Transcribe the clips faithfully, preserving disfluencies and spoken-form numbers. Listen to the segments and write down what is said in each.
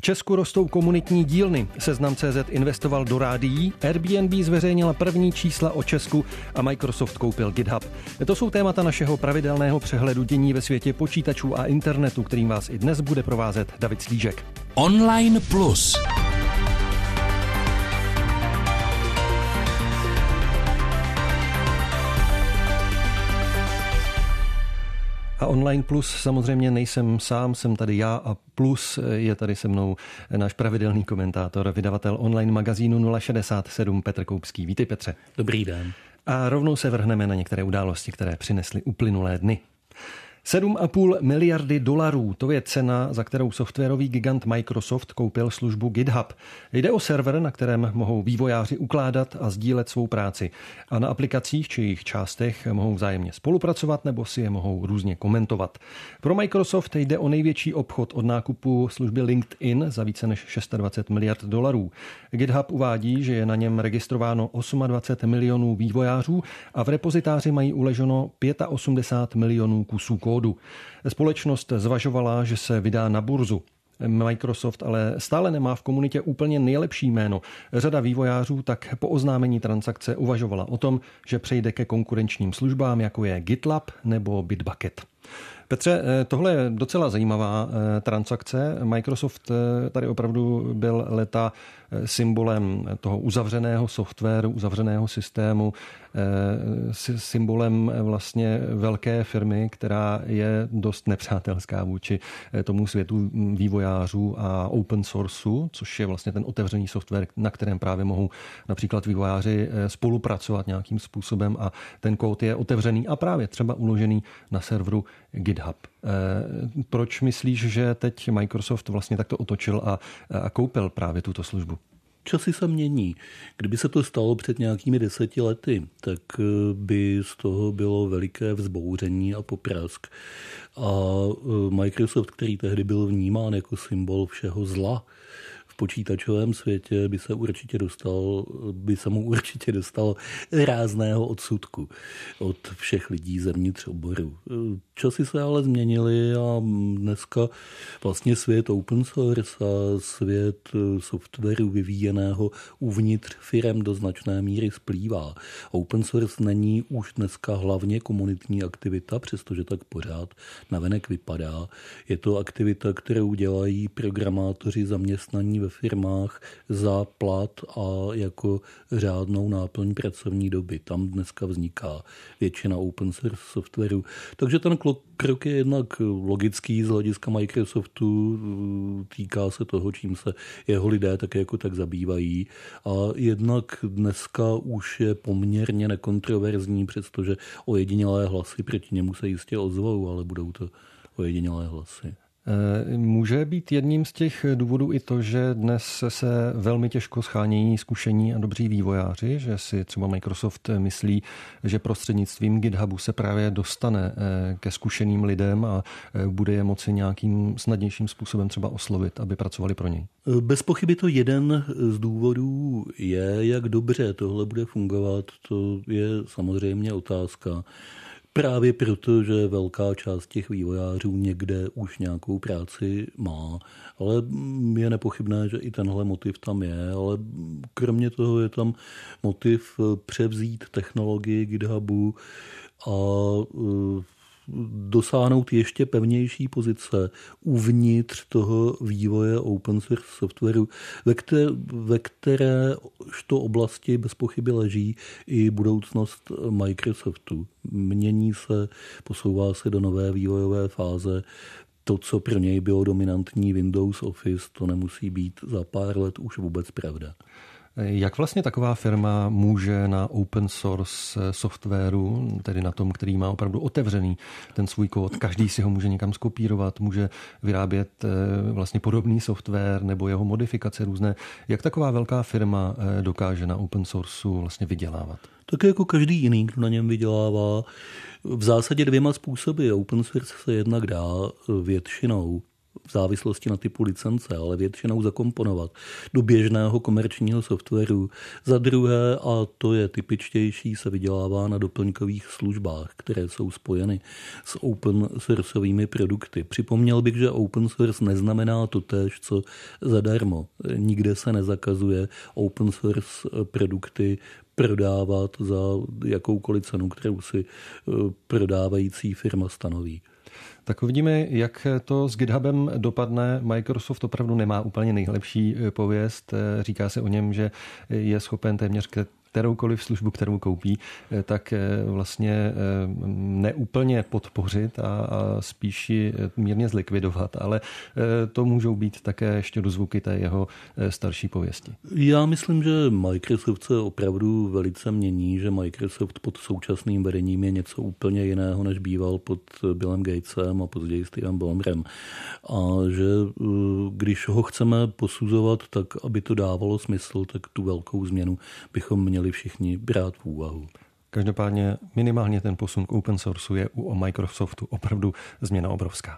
Česku rostou komunitní dílny. Seznam tečka cé zet investoval do rádií, Airbnb zveřejnila první čísla o Česku a Microsoft koupil GitHub. To jsou témata našeho pravidelného přehledu dění ve světě počítačů a internetu, kterým vás i dnes bude provázet David Slížek. Online Plus. A Online Plus samozřejmě nejsem sám, jsem tady já a plus je tady se mnou náš pravidelný komentátor, vydavatel online magazínu nula šedesát sedm Petr Koupský. Vítej, Petře. Dobrý den. A rovnou se vrhneme na některé události, které přinesly uplynulé dny. sedm a půl miliardy dolarů, to je cena, za kterou softwarový gigant Microsoft koupil službu GitHub. Jde o server, na kterém mohou vývojáři ukládat a sdílet svou práci. A na aplikacích či jejich částech mohou vzájemně spolupracovat nebo si je mohou různě komentovat. Pro Microsoft jde o největší obchod od nákupu služby LinkedIn za více než dvacet šest miliard dolarů. GitHub uvádí, že je na něm registrováno dvacet osm milionů vývojářů a v repozitáři mají uleženo osmdesát pět milionů kusů kódu. Společnost zvažovala, že se vydá na burzu. Microsoft ale stále nemá v komunitě úplně nejlepší jméno. Řada vývojářů tak po oznámení transakce uvažovala o tom, že přejde ke konkurenčním službám, jako je GitLab nebo Bitbucket. Petře, tohle je docela zajímavá transakce. Microsoft tady opravdu byl leta symbolem toho uzavřeného softwaru, uzavřeného systému, symbolem vlastně velké firmy, která je dost nepřátelská vůči tomu světu vývojářů a open sourceu, což je vlastně ten otevřený software, na kterém právě mohou například vývojáři spolupracovat nějakým způsobem a ten kód je otevřený a právě třeba uložený na serveru GitHub. Proč myslíš, že teď Microsoft vlastně takto otočil a, a koupil právě tuto službu? Časy se mění. Kdyby se to stalo před nějakými deseti lety, tak by z toho bylo veliké vzbouření a poprask. A Microsoft, který tehdy byl vnímán jako symbol všeho zla v počítačovém světě, by se určitě dostal, by se mu určitě dostal rázného odsudku od všech lidí zevnitř oboru. Časy se ale změnily a dneska vlastně svět open source a svět softwaru vyvíjeného uvnitř firem do značné míry splývá. Open source není už dneska hlavně komunitní aktivita, přestože tak pořád navenek vypadá. Je to aktivita, kterou dělají programátoři zaměstnaní ve firmách za plat a jako řádnou náplň pracovní doby. Tam dneska vzniká většina open source softwaru. Takže ten krok je jednak logický z hlediska Microsoftu, týká se toho, čím se jeho lidé tak jako tak zabývají. A jednak dneska už je poměrně nekontroverzní, přestože ojedinělé hlasy proti němu se jistě ozvou, ale budou to ojedinělé hlasy. Může být jedním z těch důvodů i to, že dnes se velmi těžko schánějí zkušení a dobří vývojáři, že si třeba Microsoft myslí, že prostřednictvím GitHubu se právě dostane ke zkušeným lidem a bude je moci nějakým snadnějším způsobem třeba oslovit, aby pracovali pro něj? Bez pochyby to jeden z důvodů je, jak dobře tohle bude fungovat, to je samozřejmě otázka. Právě proto, že velká část těch vývojářů někde už nějakou práci má, ale je nepochybné, že i tenhle motiv tam je, ale kromě toho je tam motiv převzít technologii GitHubu a dosáhnout ještě pevnější pozice uvnitř toho vývoje open source softwaru, ve které, ve kteréžto oblasti bez pochyby leží i budoucnost Microsoftu. Mění se, posouvá se do nové vývojové fáze. To, co pro něj bylo dominantní Windows Office, to nemusí být za pár let už vůbec pravda. Jak vlastně taková firma může na open source softwaru, tedy na tom, který má opravdu otevřený ten svůj kód, každý si ho může někam skopírovat, může vyrábět vlastně podobný software nebo jeho modifikace různé. Jak taková velká firma dokáže na open sourceu vlastně vydělávat? Tak jako každý jiný, kdo na něm vydělává, v zásadě dvěma způsoby. Open source se jednak dá většinou v závislosti na typu licence, ale většinou zakomponovat do běžného komerčního softwaru. Za druhé, a to je typičtější, se vydělává na doplňkových službách, které jsou spojeny s open sourceovými produkty. Připomněl bych, že open source neznamená totéž, co zadarmo. Nikde se nezakazuje open source produkty prodávat za jakoukoliv cenu, kterou si prodávající firma stanoví. Tak uvidíme, jak to s GitHubem dopadne. Microsoft opravdu nemá úplně nejlepší pověst. Říká se o něm, že je schopen téměř kteroukoliv službu, kterou koupí, tak vlastně neúplně podpořit a spíš ji mírně zlikvidovat, ale to můžou být také ještě dozvuky té jeho starší pověsti. Já myslím, že Microsoft se opravdu velice mění, že Microsoft pod současným vedením je něco úplně jiného, než býval pod Billem Gatesem a později Stevem Ballmerem. A že když ho chceme posuzovat tak, aby to dávalo smysl, tak tu velkou změnu bychom měli všichni brát v úvahu. Každopádně minimálně ten posun k open sourceu je u Microsoftu opravdu změna obrovská.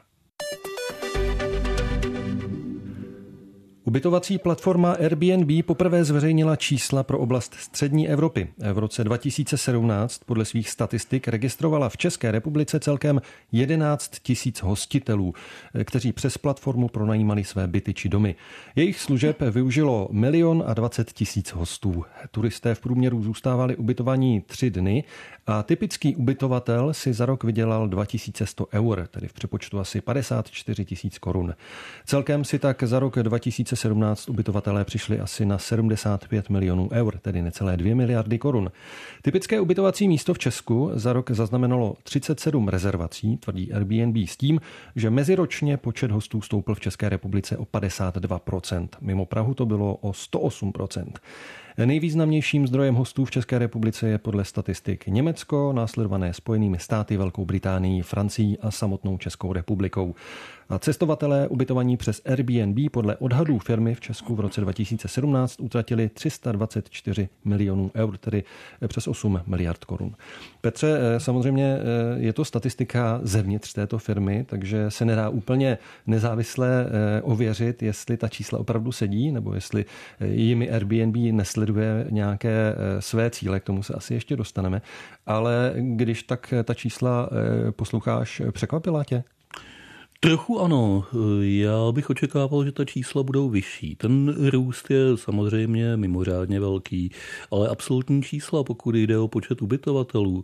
Ubytovací platforma Airbnb poprvé zveřejnila čísla pro oblast střední Evropy. V roce dva tisíce sedmnáct podle svých statistik registrovala v České republice celkem jedenáct tisíc hostitelů, kteří přes platformu pronajímali své byty či domy. Jejich služeb využilo milion a dvacet tisíc hostů. Turisté v průměru zůstávali ubytovaní tři dny a typický ubytovatel si za rok vydělal dva tisíce sto eur, tedy v přepočtu asi padesát čtyři tisíc korun. Celkem si tak za rok dva tisíce sedmnáct ubytovatelé přišli asi na sedmdesát pět milionů eur, tedy necelé dvě miliardy korun. Typické ubytovací místo v Česku za rok zaznamenalo třicet sedm rezervací, tvrdí Airbnb, s tím, že meziročně počet hostů stoupl v České republice o padesát dva procent. Mimo Prahu to bylo o sto osm procent. Nejvýznamnějším zdrojem hostů v České republice je podle statistik Německo, následované Spojenými státy, Velkou Británií, Francií a samotnou Českou republikou. A cestovatelé ubytovaní přes Airbnb podle odhadů firmy v Česku v roce dva tisíce sedmnáct utratili tři sta dvacet čtyři milionů eur, tedy přes osm miliard korun. Petře, samozřejmě je to statistika zevnitř této firmy, takže se nedá úplně nezávisle ověřit, jestli ta čísla opravdu sedí, nebo jestli jimi Airbnb nesleduje nějaké své cíle, k tomu se asi ještě dostaneme. Ale když tak ta čísla posloucháš, překvapila tě? Trochu ano. Já bych očekával, že ta čísla budou vyšší. Ten růst je samozřejmě mimořádně velký, ale absolutní čísla, pokud jde o počet ubytovatelů,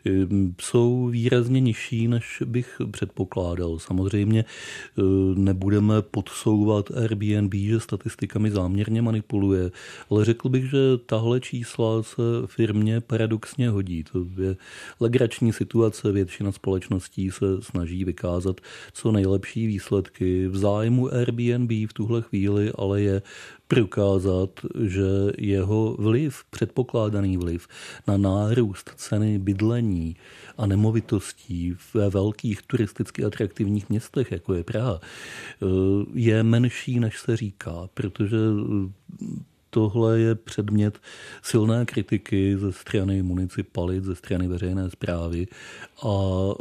jsou výrazně nižší, než bych předpokládal. Samozřejmě nebudeme podsouvat Airbnb, že statistikami záměrně manipuluje, ale řekl bych, že tahle čísla se firmě paradoxně hodí. To je legrační situace, většina společností se snaží vykázat co nejlepší lepší výsledky. V zájmu Airbnb v tuhle chvíli ale je prokázat, že jeho vliv, předpokládaný vliv na nárůst ceny bydlení a nemovitostí ve velkých turisticky atraktivních městech, jako je Praha, je menší, než se říká, protože tohle je předmět silné kritiky ze strany municipalit, ze strany veřejné správy a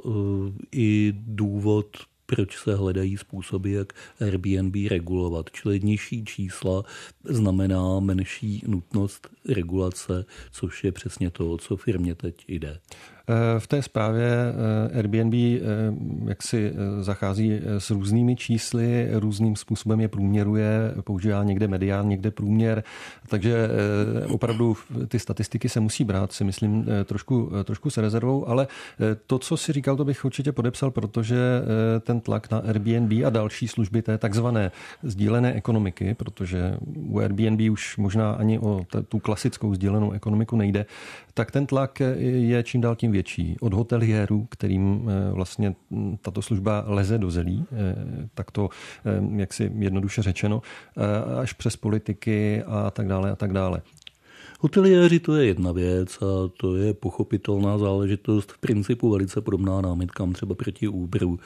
i důvod, proč se hledají způsoby, jak Airbnb regulovat. Čili nižší čísla znamená menší nutnost regulace, což je přesně to, co firmě teď jde. V té zprávě Airbnb jak si zachází s různými čísly, různým způsobem je průměruje, používá někde medián, někde průměr, takže opravdu ty statistiky se musí brát, si myslím, trošku, trošku s rezervou, ale to, co si říkal, to bych určitě podepsal, protože ten tlak na Airbnb a další služby té takzvané sdílené ekonomiky, protože u Airbnb už možná ani o tu klasickou sdílenou ekonomiku nejde, tak ten tlak je čím dál tím větší. Od hoteliérů, kterým vlastně tato služba leze do zelí, tak to jaksi jednoduše řečeno, až přes politiky a tak dále a tak dále. Hoteliéři to je jedna věc a to je pochopitelná záležitost, v principu velice podobná námitkám třeba proti Uberu.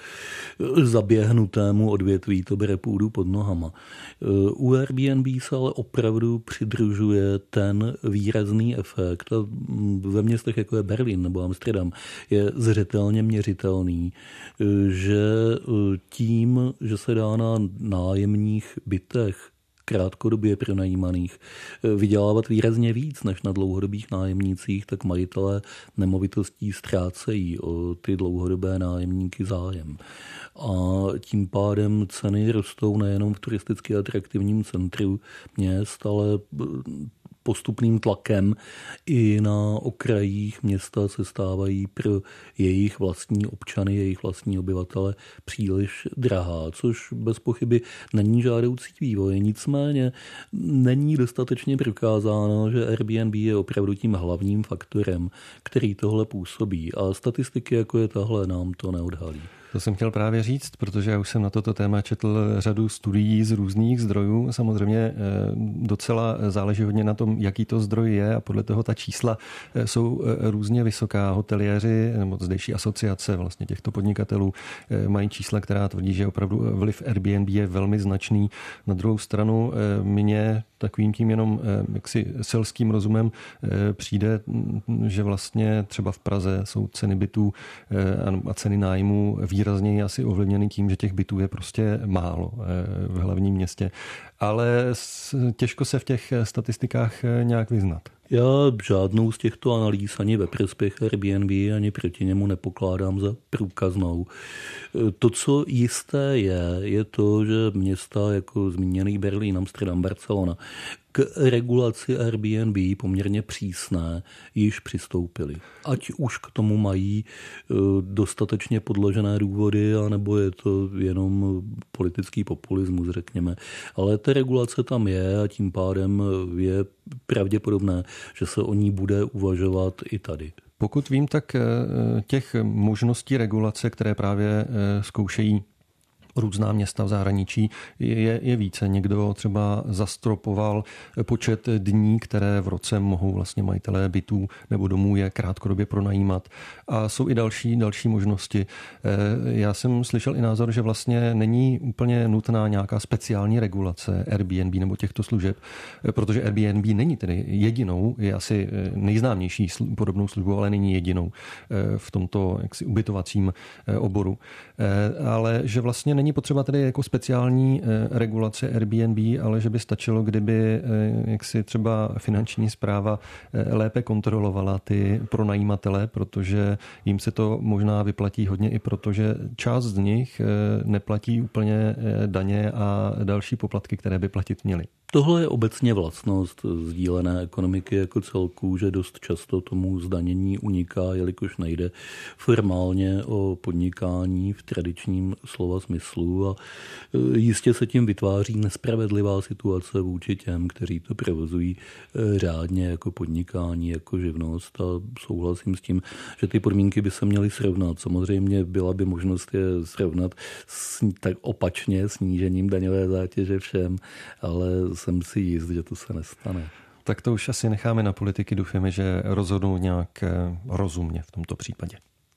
Zaběhnutému odvětví to bere půdu pod nohama. U Airbnb se ale opravdu přidružuje ten výrazný efekt a ve městech jako je Berlín nebo Amsterdam je zřetelně měřitelný, že tím, že se dá na nájemních bytech krátkodobě pronajímaných vydělávat výrazně víc než na dlouhodobých nájemnících, tak majitelé nemovitostí ztrácejí o ty dlouhodobé nájemníky zájem. A tím pádem ceny rostou nejenom v turisticky atraktivním centru měst, ale postupným tlakem i na okrajích města se stávají pro jejich vlastní občany, jejich vlastní obyvatele příliš drahá, což bez pochyby není žádoucí vývoj. Nicméně není dostatečně prokázáno, že Airbnb je opravdu tím hlavním faktorem, který tohle působí. A statistiky, jako je tahle, nám to neodhalí. To jsem chtěl právě říct, protože já už jsem na toto téma četl řadu studií z různých zdrojů. Samozřejmě docela záleží hodně na tom, jaký to zdroj je a podle toho ta čísla jsou různě vysoká. Hoteliéři nebo zdejší asociace vlastně těchto podnikatelů mají čísla, která tvrdí, že opravdu vliv Airbnb je velmi značný. Na druhou stranu mě takovým tím jenom jaksi selským rozumem přijde, že vlastně třeba v Praze jsou ceny bytů a ceny nájmů výrazněji asi ovlivněny tím, že těch bytů je prostě málo v hlavním městě. Ale těžko se v těch statistikách nějak vyznat. Já žádnou z těchto analýz ani ve prospěch Airbnb, ani proti němu nepokládám za průkaznou. To, co jisté je, je to, že města jako zmíněný Berlín, Amsterdam, Barcelona k regulaci Airbnb poměrně přísné již přistoupili. Ať už k tomu mají dostatečně podložené důvody, anebo je to jenom politický populismus, řekněme. Ale ta regulace tam je a tím pádem je pravděpodobné, že se o ní bude uvažovat i tady. Pokud vím, tak těch možností regulace, které právě zkoušejí různá města v zahraničí, je, je více. Někdo třeba zastropoval počet dní, které v roce mohou vlastně majitelé bytů nebo domů je krátkodobě pronajímat. A jsou i další, další možnosti. Já jsem slyšel i názor, že vlastně není úplně nutná nějaká speciální regulace Airbnb nebo těchto služeb, protože Airbnb není tedy jedinou, je asi nejznámější podobnou službou, ale není jedinou v tomto jaksi ubytovacím oboru. Ale že vlastně není potřeba tedy jako speciální regulace Airbnb, ale že by stačilo, kdyby jaksi třeba finanční správa lépe kontrolovala ty pronajímatele, protože jim se to možná vyplatí hodně i proto, že část z nich neplatí úplně daně a další poplatky, které by platit měli. Tohle je obecně vlastnost sdílené ekonomiky jako celku, že dost často tomu zdanění uniká, jelikož nejde formálně o podnikání v tradičním slova smyslu a jistě se tím vytváří nespravedlivá situace vůči těm, kteří to provozují řádně jako podnikání, jako živnost a souhlasím s tím, že ty podmínky by se měly srovnat. Samozřejmě byla by možnost je srovnat s, tak opačně snížením daňové zátěže všem, ale jsem si jist, že to se nestane. Tak to už asi necháme na politiky, doufáme, že rozhodnou nějak rozumně v tomto případě.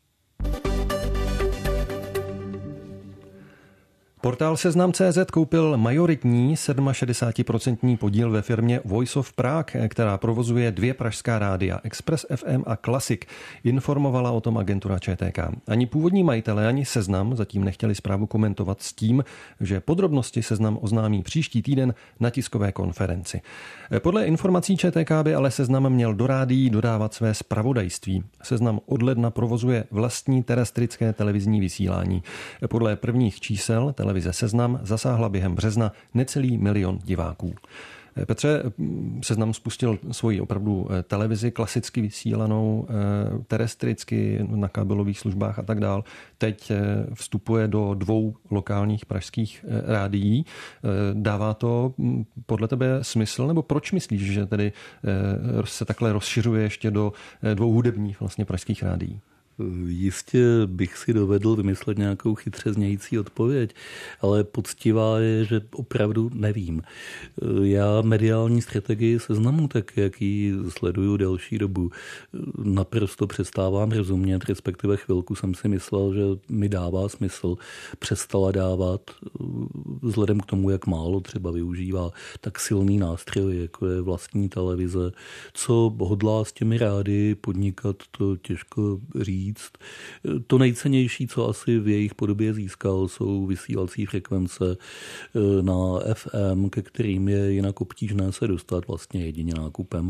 Portál Seznam tečka cé zet koupil majoritní šedesát sedm procent podíl ve firmě Voice of Prague, která provozuje dvě pražská rádia, Express F M a Classic, informovala o tom agentura Č T K. Ani původní majitelé, ani Seznam zatím nechtěli zprávu komentovat s tím, že podrobnosti Seznam oznámí příští týden na tiskové konferenci. Podle informací Č T K by ale Seznam měl do rádií dodávat své zpravodajství. Seznam od ledna provozuje vlastní terestrické televizní vysílání. Podle prvních čísel televize Seznam zasáhla během března necelý milion diváků. Petře, Seznam spustil svoji opravdu televizi, klasicky vysílanou, terestricky na kabelových službách a tak dál. Teď vstupuje do dvou lokálních pražských rádií. Dává to podle tebe smysl, nebo proč myslíš, že tedy se takhle rozšiřuje ještě do dvou hudebních vlastně pražských rádií? Jistě bych si dovedl vymyslet nějakou chytře znějící odpověď, ale poctivá je, že opravdu nevím. Já mediální strategii Seznamu, tak jak ji sleduju delší dobu, naprosto přestávám rozumět, respektive chvilku jsem si myslel, že mi dává smysl, přestala dávat vzhledem k tomu, jak málo třeba využívá tak silný nástroj, jako je vlastní televize. Co hodlá s těmi rády podnikat, to těžko říct. To nejcennější, co asi v jejich podobě získal, jsou vysílací frekvence na F M, ke kterým je jinak obtížné se dostat vlastně jedině nákupem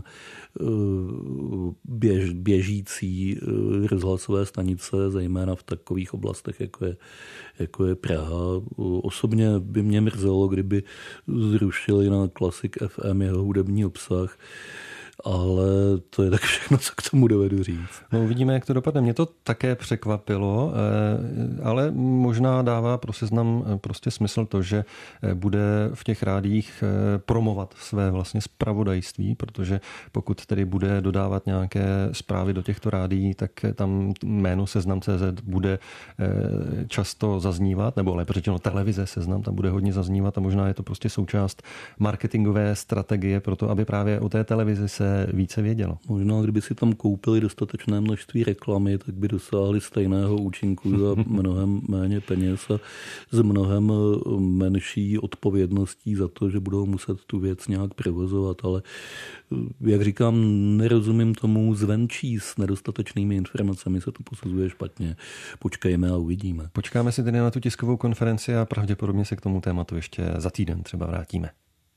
běž, běžící rozhlasové stanice, zejména v takových oblastech, jako je, jako je Praha. Osobně by mě mrzelo, kdyby zrušili na Classic F M jeho hudební obsah, ale to je tak všechno, co k tomu dovedu říct. No, uvidíme, jak to dopadne. Mě to také překvapilo, ale možná dává pro Seznam prostě smysl to, že bude v těch rádiích promovat své vlastně zpravodajství, protože pokud tedy bude dodávat nějaké zprávy do těchto rádií, tak tam jméno Seznam tečka cé zet bude často zaznívat, nebo lépe řečeno televize Seznam tam bude hodně zaznívat a možná je to prostě součást marketingové strategie pro to, aby právě o té televizi se více vědělo. Možná, kdyby si tam koupili dostatečné množství reklamy, tak by dosáhli stejného účinku za mnohem méně peněz a s mnohem menší odpovědností za to, že budou muset tu věc nějak provozovat. Ale jak říkám, nerozumím tomu zvenčí s nedostatečnými informacemi se to posuzuje špatně. Počkejme a uvidíme. Počkáme si tedy na tu tiskovou konferenci a pravděpodobně se k tomu tématu ještě za týden třeba vrátíme.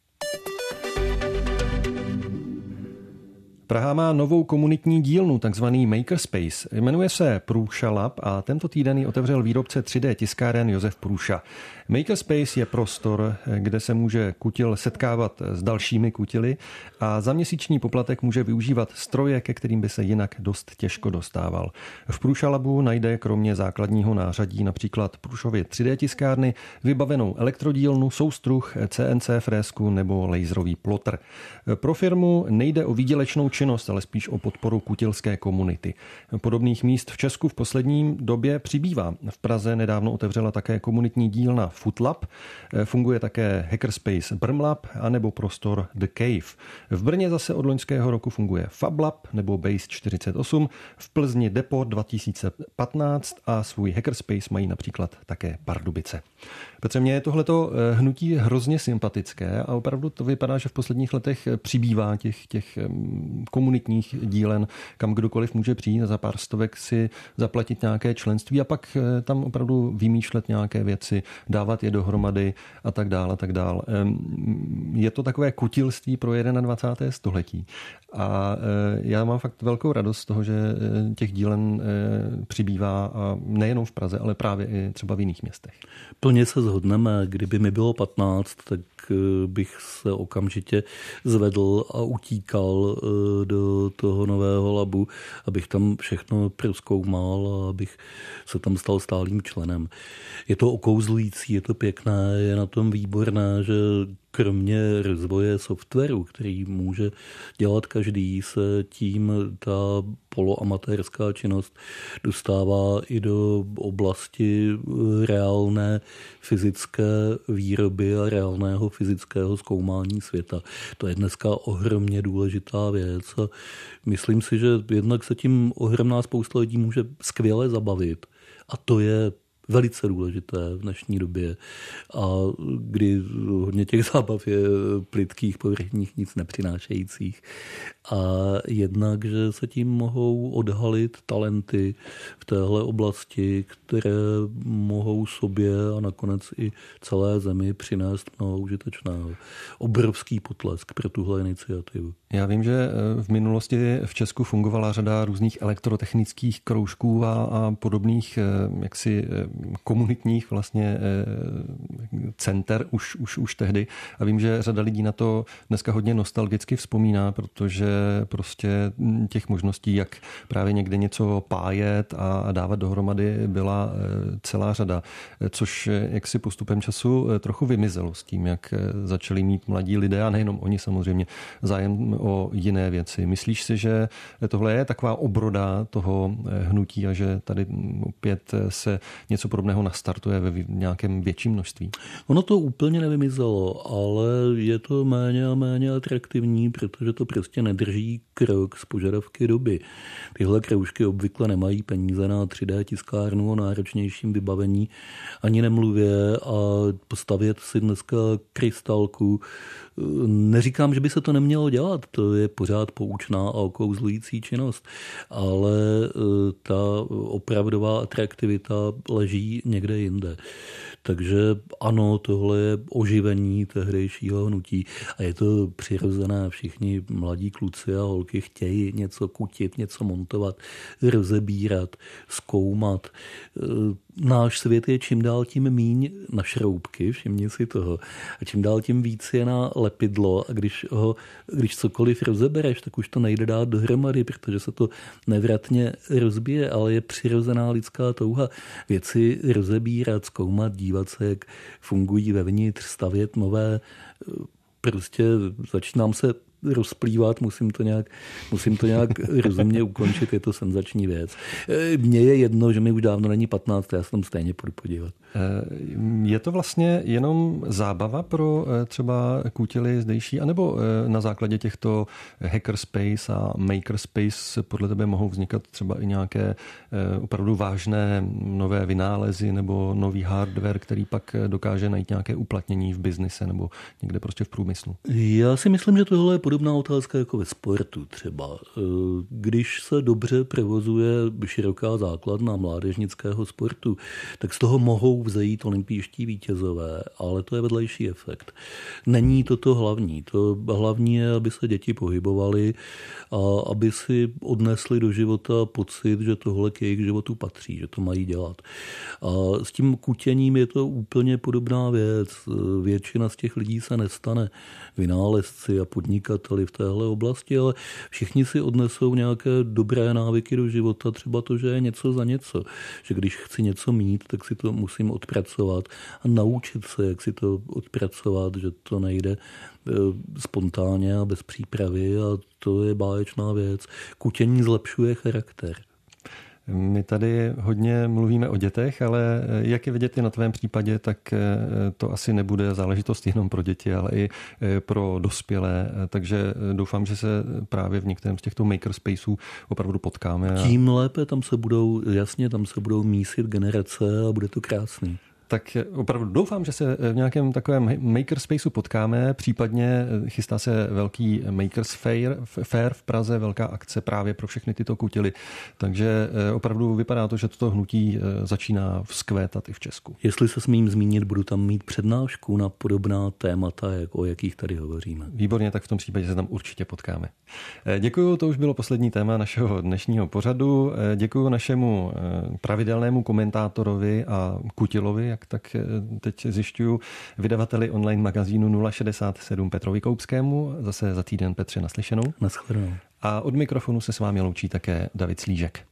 Praha má novou komunitní dílnu, takzvaný Makerspace. Jmenuje se Průša Lab a tento týden ji otevřel výrobce tři dé tiskáren Josef Průša. Makerspace je prostor, kde se může kutil setkávat s dalšími kutily a za měsíční poplatek může využívat stroje, ke kterým by se jinak dost těžko dostával. V Průša Labu najde kromě základního nářadí například Průšově tři dé tiskárny, vybavenou elektrodílnu, soustruh, C N C frézku nebo laserový plotr. Pro firmu nejde o výdělečnou činnost, ale spíš o podporu kutilské komunity. Podobných míst v Česku v poslední době přibývá. V Praze nedávno otevřela také komunitní dílna Footlab, funguje také Hackerspace Brmlab anebo prostor The Cave. V Brně zase od loňského roku funguje FabLab nebo Base čtyřicet osm, v Plzni Depot dva tisíce patnáct a svůj Hackerspace mají například také Pardubice. Petře, mně je tohleto hnutí hrozně sympatické a opravdu to vypadá, že v posledních letech přibývá těch, těch komunitních dílen, kam kdokoliv může přijít a za pár stovek si zaplatit nějaké členství a pak tam opravdu vymýšlet nějaké věci, dávat je dohromady a tak dále, a tak dále. Je to takové kutilství pro dvacátého prvního století. A já mám fakt velkou radost z toho, že těch dílen přibývá a nejenom v Praze, ale právě i třeba v jiných městech. Plně se shodneme. Kdyby mi bylo patnáct, tak bych se okamžitě zvedl a utíkal do toho nového labu, abych tam všechno prozkoumal a abych se tam stal stálým členem. Je to okouzlující, je to pěkné, je na tom výborné, že kromě rozvoje softwaru, který může dělat každý, se tím ta poloamatérská činnost dostává i do oblasti reálné fyzické výroby a reálného fyzického zkoumání světa. To je dneska ohromně důležitá věc a myslím si, že jednak se tím ohromná spousta lidí může skvěle zabavit a to je velice důležité v dnešní době a kdy hodně těch zábav je plytkých, povrchních, nic nepřinášejících. A jednak, že se tím mohou odhalit talenty v téhle oblasti, které mohou sobě a nakonec i celé zemi přinést mnoho užitečného. Obrovský potlesk pro tuhle iniciativu. Já vím, že v minulosti v Česku fungovala řada různých elektrotechnických kroužků a, a podobných jaksi komunitních vlastně center už, už, už tehdy. A vím, že řada lidí na to dneska hodně nostalgicky vzpomíná, protože prostě těch možností, jak právě někde něco pájet a dávat dohromady, byla celá řada. Což jak si postupem času trochu vymizelo s tím, jak začali mít mladí lidé, a nejenom oni samozřejmě, zájem o jiné věci. Myslíš si, že tohle je taková obroda toho hnutí a že tady opět se něco podobného nastartuje ve nějakém větším množství? Ono to úplně nevymizelo, ale je to méně a méně atraktivní, protože to prostě nedrží krok s požadavky doby. Tyhle kroužky obvykle nemají peníze na tři dé tiskárnu o náročnějším vybavení, ani nemluvě, a postavět si dneska krystalku. Neříkám, že by se to nemělo dělat, to je pořád poučná a okouzlující činnost, ale ta opravdová atraktivita leží někde jinde. Takže ano, tohle je oživení tehdejšího hnutí a je to přirozené. Všichni mladí kluci a holky chtějí něco kutit, něco montovat, rozebírat, zkoumat. Náš svět je čím dál tím míň na šroubky, všimni si toho, a čím dál tím víc je na lepidlo, a když, ho, když cokoliv rozebereš, tak už to nejde dát dohromady, protože se to nevratně rozbije, ale je přirozená lidská touha věci rozebírat, zkoumat, dívat se, jak fungují vevnitř, stavět nové. Prostě začínám se rozplývat, musím to nějak, musím to nějak rozumně ukončit, je to senzační věc. Mně je jedno, že mi už dávno není patnáct, já se tam stejně půjdu podívat. Je to vlastně jenom zábava pro třeba kutily zdejší, anebo na základě těchto hackerspace a makerspace podle tebe mohou vznikat třeba i nějaké opravdu vážné nové vynálezy nebo nový hardware, který pak dokáže najít nějaké uplatnění v biznise nebo někde prostě v průmyslu? Já si myslím, že tohle je podobná otázka jako ve sportu třeba. Když se dobře provozuje široká základna mládežnického sportu, tak z toho mohou vzejít olympijští vítězové, ale to je vedlejší efekt. Není to to hlavní. To hlavní je, aby se děti pohybovaly a aby si odnesli do života pocit, že tohle k jejich životu patří, že to mají dělat. A s tím kutěním je to úplně podobná věc. Většina z těch lidí se nestane vynálezci a podnikateli v téhle oblasti, ale všichni si odnesou nějaké dobré návyky do života, třeba to, že je něco za něco. Že když chci něco mít, tak si to musím odpracovat a naučit se, jak si to odpracovat, že to nejde spontánně a bez přípravy, a to je báječná věc. Kutění zlepšuje charakter. My tady hodně mluvíme o dětech, ale jak je vidět i na tvém případě, tak to asi nebude záležitost jenom pro děti, ale i pro dospělé. Takže doufám, že se právě v některém z těchto makerspaceů opravdu potkáme. Tím lépe, tam se budou, jasně, tam se budou mísit generace a bude to krásný. Tak opravdu doufám, že se v nějakém takovém makerspaceu potkáme, případně chystá se velký Makers Fair, Fair v Praze, velká akce právě pro všechny tyto kutily. Takže opravdu vypadá to, že toto hnutí začíná vzkvétat i v Česku. Jestli se smím zmínit, budu tam mít přednášku na podobná témata, jak o jakých tady hovoříme. Výborně, tak v tom případě se tam určitě potkáme. Děkuju, to už bylo poslední téma našeho dnešního pořadu. Děkuju našemu pravidelnému komentátorovi a kutilovi, jak tak teď zjišťuju, vydavateli online magazínu nula šedesát sedm Petrovi Koupskému. Zase za týden, Petře, naslyšenou. Naschledanou. A od mikrofonu se s vámi loučí také David Slížek.